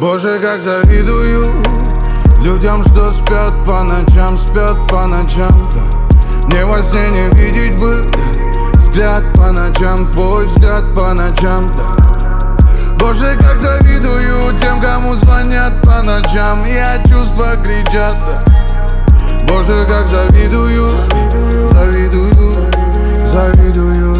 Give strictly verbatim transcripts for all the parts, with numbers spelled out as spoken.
Боже, как завидую людям, что спят по ночам, спят по ночам, да. Мне во сне не видеть бы, да. Взгляд по ночам, твой взгляд по ночам, да. Боже, как завидую тем, кому звонят по ночам, и от чувства кричат, да. Боже, как завидую, завидую, завидую.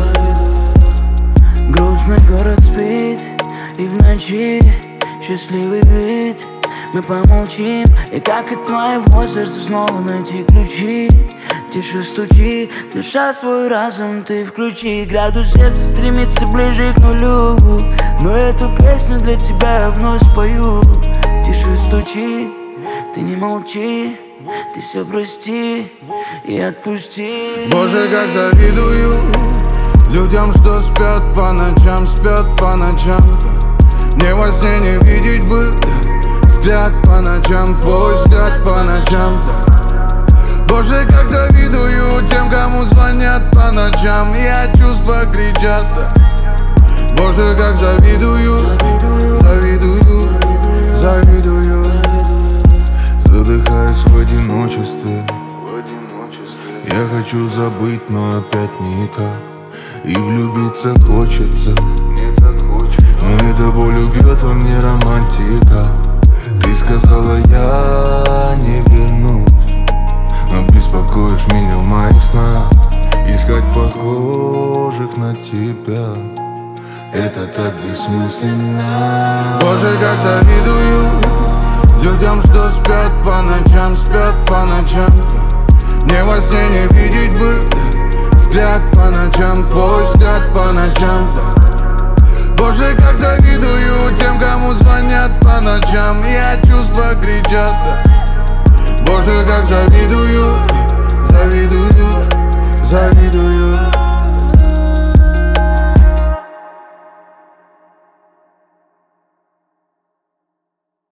Грустный город спит, и в ночи счастливый вид. Мы помолчим, и как от твоего сердца снова найти ключи. Тише стучи, душа свой разум ты включи. Градус сердца стремится ближе к нулю, но эту песню для тебя я вновь спою. Тише стучи, ты не молчи, ты все прости и отпусти. Боже, как завидую людям, что спят по ночам, спят по ночам, да. Мне во сне не видеть бы, да. Взгляд по ночам, твой взгляд по ночам, да. Боже, как завидую тем, кому звонят по ночам, и от чувства кричат, да. Боже, как завидую, завидую, завидую. Задыхаюсь в одиночестве. Я хочу забыть, но опять никак. И влюбиться хочется, но эта боль убьет во мне романтика. Ты сказала, я не вернусь, но беспокоишь меня в моих снах. Искать похожих на тебя — это так бессмысленно. Боже, как завидую людям, что спят по ночам, спят по ночам, да. Мне во сне не видеть бы, да. Взгляд по ночам, твой взгляд по ночам, да. Боже, как завидую тем, кому звонят по ночам, и от чувства кричат, да. Боже, как завидую